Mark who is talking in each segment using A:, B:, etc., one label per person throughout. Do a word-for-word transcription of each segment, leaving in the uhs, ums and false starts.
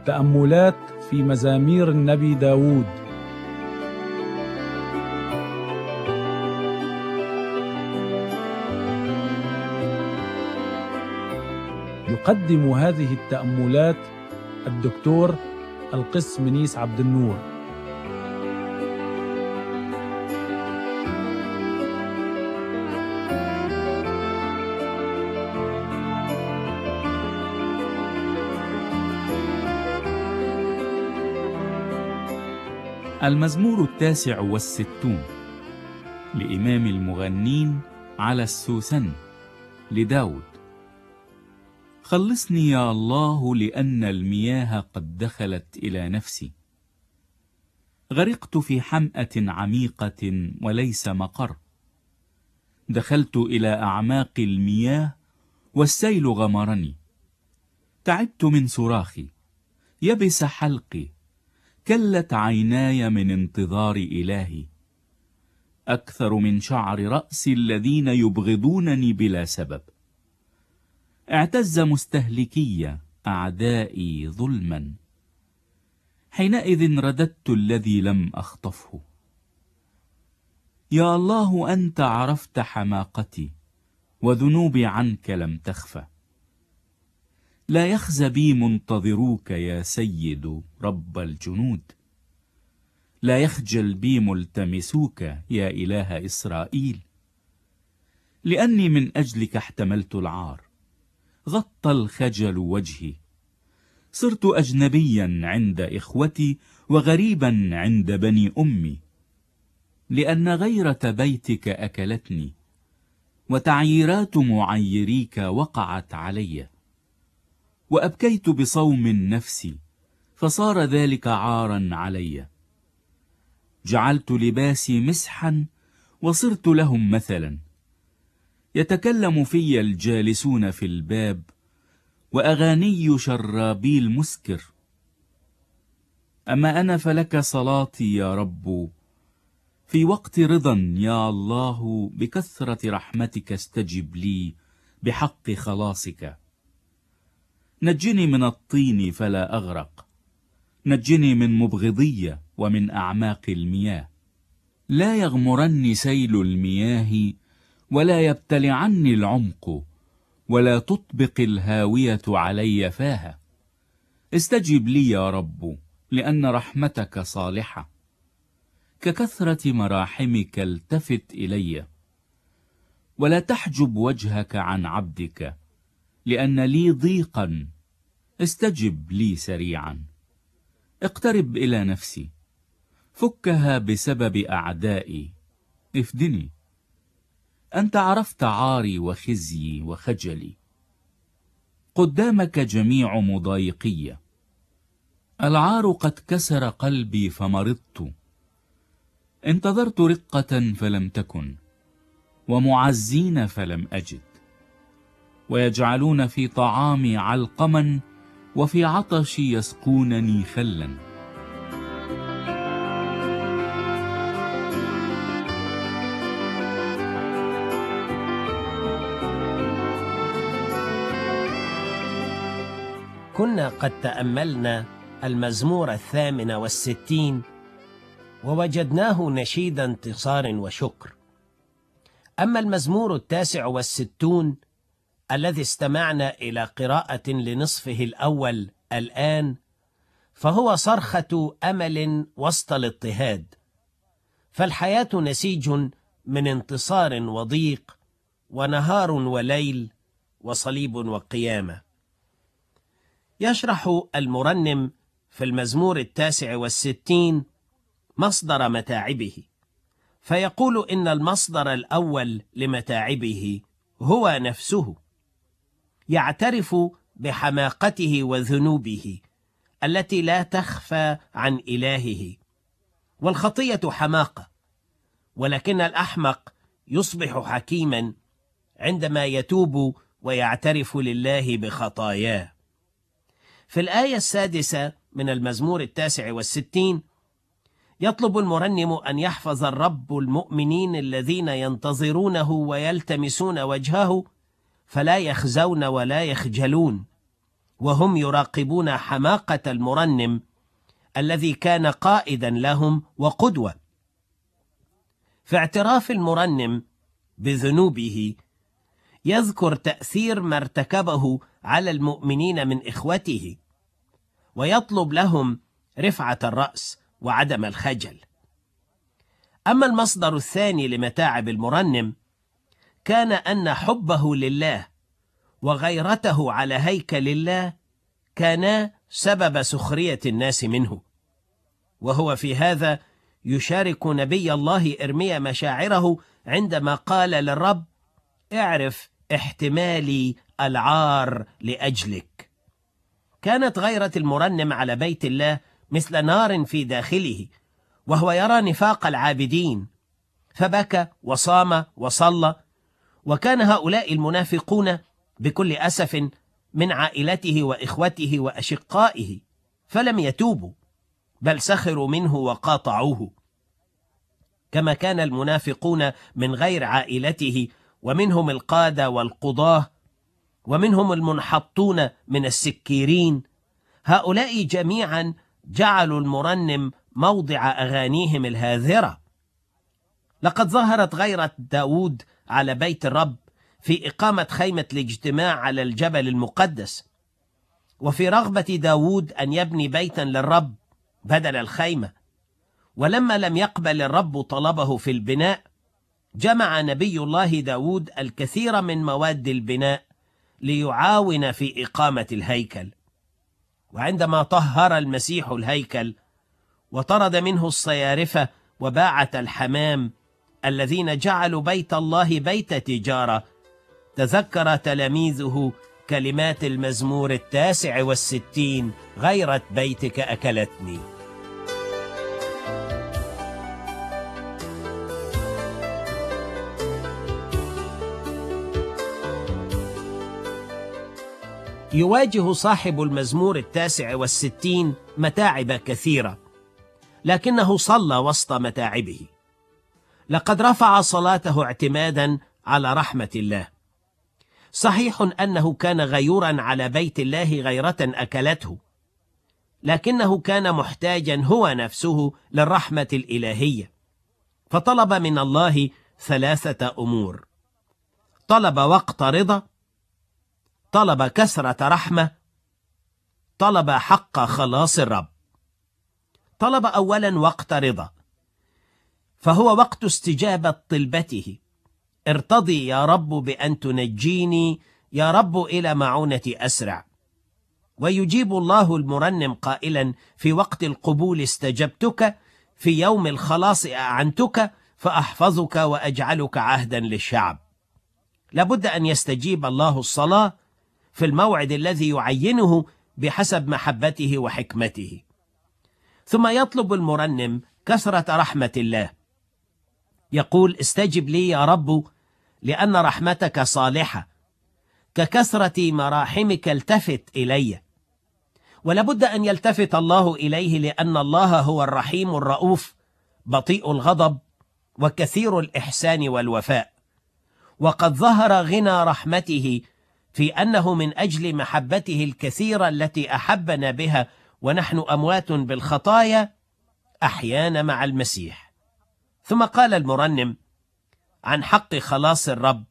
A: تأملات في مزامير النبي داود. يقدم هذه التأملات الدكتور القس منيس عبد النور.
B: المزمور التاسع والستون لإمام المغنين على السوسن لداود. خلصني يا الله لأن المياه قد دخلت إلى نفسي، غرقت في حمأة عميقة وليس مقر، دخلت إلى أعماق المياه والسيل غمرني، تعبت من صراخي، يبس حلقي، كلت عيناي من انتظار إلهي، أكثر من شعر رأس الذين يبغضونني بلا سبب. اعتز مستهلكي أعدائي ظلما، حينئذ رددت الذي لم أخطفه. يا الله أنت عرفت حماقتي، وذنوبي عنك لم تخفى. لا يخزى بي منتظروك يا سيد رب الجنود، لا يخجل بي ملتمسوك يا إله إسرائيل. لأني من أجلك احتملت العار، غطى الخجل وجهي، صرت أجنبيا عند إخوتي وغريبا عند بني أمي، لأن غيرة بيتك أكلتني، وتعييرات معيريك وقعت علي. وأبكيت بصوم نفسي، فصار ذلك عارا علي. جعلت لباسي مسحا، وصرت لهم مثلا. يتكلم في الجالسون في الباب، وأغاني شرابي المسكر. أما أنا فلك صلاتي يا رب، في وقت رضا يا الله، بكثرة رحمتك استجب لي بحق خلاصك. نجني من الطين فلا أغرق، نجني من مبغضية ومن أعماق المياه. لا يغمرني سيل المياه، ولا يبتلعني العمق، ولا تطبق الهاوية علي فاها. استجب لي يا رب، لأن رحمتك صالحة. ككثرة مراحمك التفت إلي، ولا تحجب وجهك عن عبدك، لأن لي ضيقا. استجب لي سريعا، اقترب إلى نفسي، فكها بسبب أعدائي، افدني. أنت عرفت عاري وخزي وخجلي، قدامك جميع مضايقية. العار قد كسر قلبي فمرضت، انتظرت رقة فلم تكن، ومعزين فلم أجد. ويجعلون في طعامي علقما، وفي عطشي يسقونني خلا.
C: كنا قد تأملنا المزمور الثامن والستين، ووجدناه نشيد انتصار وشكر. أما المزمور التاسع والستون الذي استمعنا إلى قراءة لنصفه الأول الآن، فهو صرخة أمل وسط الاضطهاد. فالحياة نسيج من انتصار وضيق، ونهار وليل، وصليب وقيامة. يشرح المرنم في المزمور التاسع والستين مصدر متاعبه، فيقول إن المصدر الأول لمتاعبه هو نفسه. يعترف بحماقته وذنوبه التي لا تخفى عن إلهه. والخطية حماقة، ولكن الأحمق يصبح حكيما عندما يتوب ويعترف لله بخطاياه. في الآية السادسة من المزمور التاسع والستين يطلب المرنم أن يحفظ الرب المؤمنين الذين ينتظرونه ويلتمسون وجهه، فلا يخزون ولا يخجلون، وهم يراقبون حماقة المرنم الذي كان قائدا لهم وقدوة. في اعتراف المرنم بذنوبه يذكر تأثير ما ارتكبه على المؤمنين من إخوته، ويطلب لهم رفعة الرأس وعدم الخجل. أما المصدر الثاني لمتاعب المرنم كان أن حبه لله وغيرته على هيكل الله كانا سبب سخرية الناس منه، وهو في هذا يشارك نبي الله إرميا مشاعره عندما قال للرب: اعرف احتمالي العار لأجلك. كانت غيرة المرنم على بيت الله مثل نار في داخله، وهو يرى نفاق العابدين، فبكى وصام وصلى. وكان هؤلاء المنافقون بكل أسف من عائلته وإخوته وأشقائه، فلم يتوبوا بل سخروا منه وقاطعوه، كما كان المنافقون من غير عائلته، ومنهم القادة والقضاة، ومنهم المنحطون من السكيرين. هؤلاء جميعا جعلوا المرنم موضع أغانيهم الهاذرة. لقد ظهرت غيرة داود على بيت الرب في إقامة خيمة الاجتماع على الجبل المقدس، وفي رغبة داود أن يبني بيتا للرب بدل الخيمة. ولما لم يقبل الرب طلبه في البناء، جمع نبي الله داود الكثير من مواد البناء ليعاون في إقامة الهيكل. وعندما طهر المسيح الهيكل وطرد منه الصيارفة وباعة الحمام الذين جعلوا بيت الله بيت تجارة، تذكر تلاميذه كلمات المزمور التاسع والستين: غيرة بيتك أكلتني. يواجه صاحب المزمور التاسع والستين متاعب كثيرة، لكنه صلى وسط متاعبه. لقد رفع صلاته اعتمادا على رحمة الله. صحيح أنه كان غيورا على بيت الله غيرة أكلته، لكنه كان محتاجا هو نفسه للرحمة الإلهية، فطلب من الله ثلاثة أمور: طلب وقت رضا، طلب كثرة رحمة، طلب حق خلاص الرب. طلب أولا وقت رضا، فهو وقت استجابة طلبته: ارتضي يا رب بأن تنجيني، يا رب إلى معونتي أسرع. ويجيب الله المرنم قائلا: في وقت القبول استجبتك، في يوم الخلاص أعنتك، فأحفظك وأجعلك عهدا للشعب. لابد أن يستجيب الله الصلاة في الموعد الذي يعينه بحسب محبته وحكمته. ثم يطلب المرنم كثرة رحمة الله، يقول: استجب لي يا رب لأن رحمتك صالحة، ككثرة مراحمك التفت إلي. ولابد أن يلتفت الله إليه، لأن الله هو الرحيم الرؤوف، بطيء الغضب وكثير الإحسان والوفاء. وقد ظهر غنى رحمته في أنه من أجل محبته الكثيرة التي أحبنا بها ونحن أموات بالخطايا أحيانا مع المسيح. ثم قال المرنم عن حق خلاص الرب: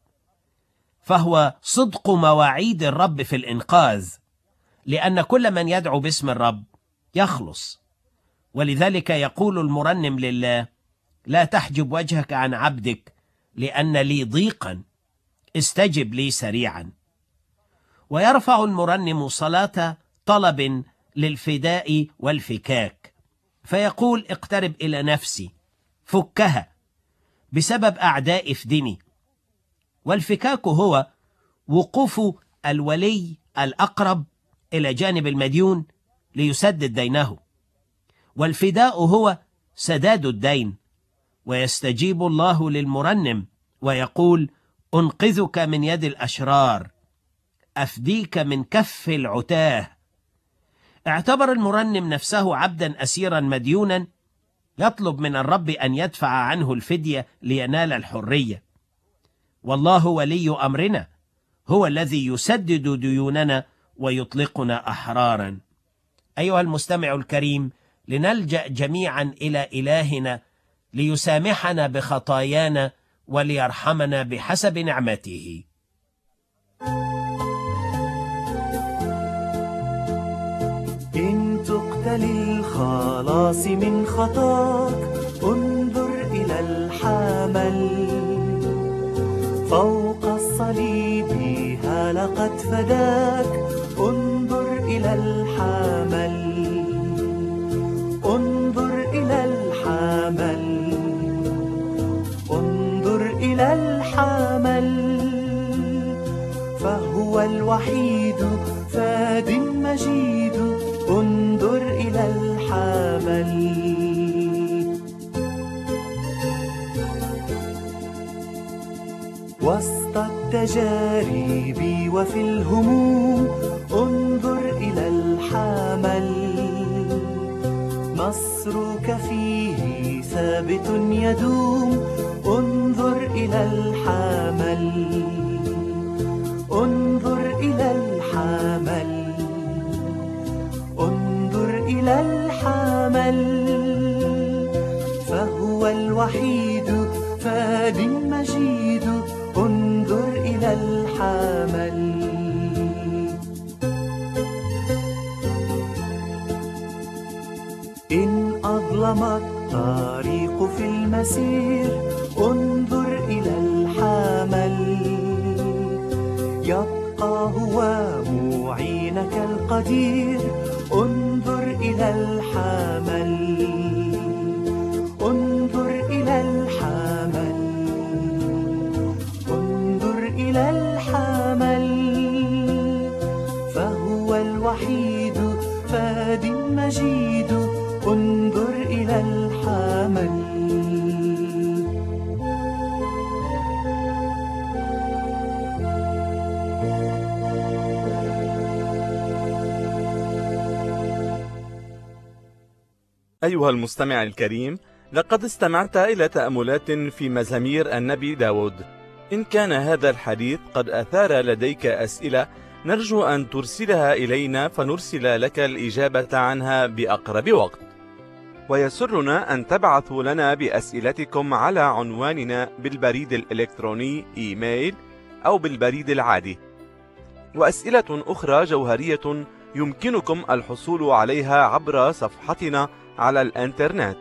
C: فهو صدق مواعيد الرب في الإنقاذ، لأن كل من يدعو باسم الرب يخلص. ولذلك يقول المرنم لله: لا تحجب وجهك عن عبدك، لأن لي ضيقا، استجب لي سريعا. ويرفع المرنم صلاة طلب للفداء والفكاك، فيقول: اقترب إلى نفسي، فكها، بسبب أعداء افدني. والفكاك هو وقوف الولي الأقرب إلى جانب المديون ليسدد دينه، والفداء هو سداد الدين. ويستجيب الله للمرنم ويقول: أنقذك من يد الأشرار، أفديك من كف العتاه. اعتبر المرنم نفسه عبدا أسيرا مديونا، يطلب من الرب أن يدفع عنه الفدية لينال الحرية. والله ولي أمرنا، هو الذي يسدد ديوننا ويطلقنا أحرارا. أيها المستمع الكريم، لنلجأ جميعا إلى إلهنا ليسامحنا بخطايانا وليرحمنا بحسب نعمته.
D: إن تقتل الخلاص من خطاك انظر إلى الحمل فوق الصليب، ها لقد فداك انظر إلى الحمل، انظر إلى الحمل، انظر إلى الحمل، فهو الوحيد فاد مجيد، انظر إلى الحمل. وسط التجارب وفي الهموم انظر إلى الحمل، نصرك فيه ثابت يدوم، انظر إلى الحمل، انظر إلى الحمل، انظر إلى الحمل، فهو الوحيد فاد مجيد، انظر إلى الحمل. إن أظلم الطريق في المسير انظر إلى الحمل، يبقى هو معينك القدير، انظر إلى الحمل، انظر إلى الحمل، انظر إلى الحمل، فهو الوحيد فاد مجيد، انظر إلى الحمل.
E: أيها المستمع الكريم، لقد استمعت إلى تأملات في مزامير النبي داود. إن كان هذا الحديث قد أثار لديك أسئلة، نرجو أن ترسلها إلينا فنرسل لك الإجابة عنها بأقرب وقت. ويسرنا أن تبعثوا لنا بأسئلتكم على عنواننا بالبريد الإلكتروني إيميل أو بالبريد العادي. وأسئلة أخرى جوهرية يمكنكم الحصول عليها عبر صفحتنا على الإنترنت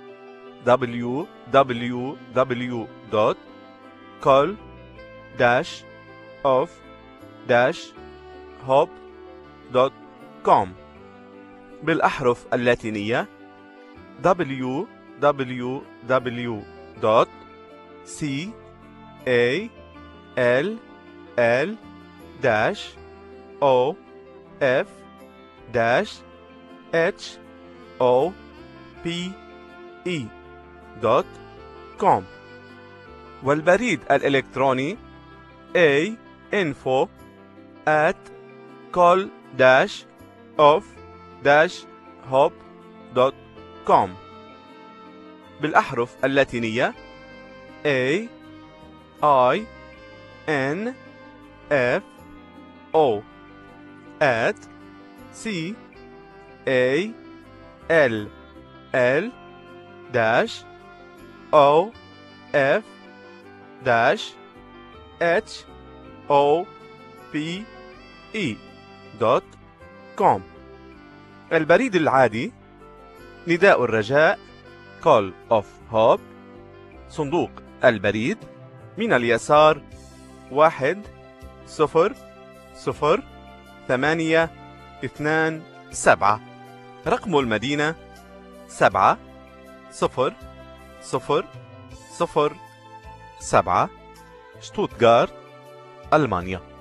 E: دبليو دبليو دبليو دوت كول داش أوف داش هوب دوت كوم بالأحرف اللاتينية دبليو دبليو دبليو دوت سي إيه إل إل داش أو إف داش إتش أو بي إي دوت كوم، والبريد الإلكتروني A info at call dash of dash hop دوت كوم بالأحرف اللاتينية A I N F O at C A L L dash O F dash H O P E دوت كوم. البريد العادي نداء الرجاء Call of Hope، صندوق البريد من اليسار واحد صفر صفر ثمانية اثنان سبعة، رقم المدينة سبعة صفر صفر صفر سبعة، شتوتغارت، ألمانيا.